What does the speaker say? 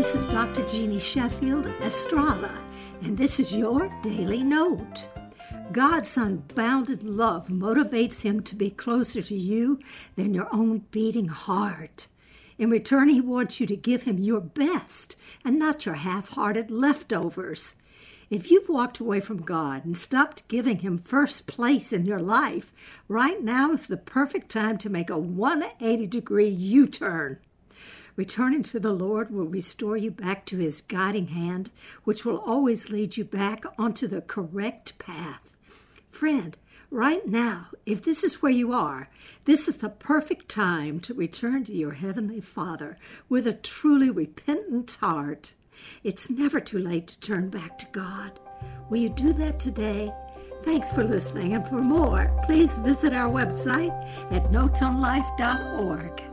This is Dr. Jeannie Sheffield, Estrada, and this is your Daily Note. God's unbounded love motivates him to be closer to you than your own beating heart. In return, he wants you to give him your best and not your half-hearted leftovers. If you've walked away from God and stopped giving him first place in your life, right now is the perfect time to make a 180-degree U-turn. Returning to the Lord will restore you back to his guiding hand, which will always lead you back onto the correct path. Friend, right now, if this is where you are, this is the perfect time to return to your Heavenly Father with a truly repentant heart. It's never too late to turn back to God. Will you do that today? Thanks for listening, and for more, please visit our website at notesonlife.org.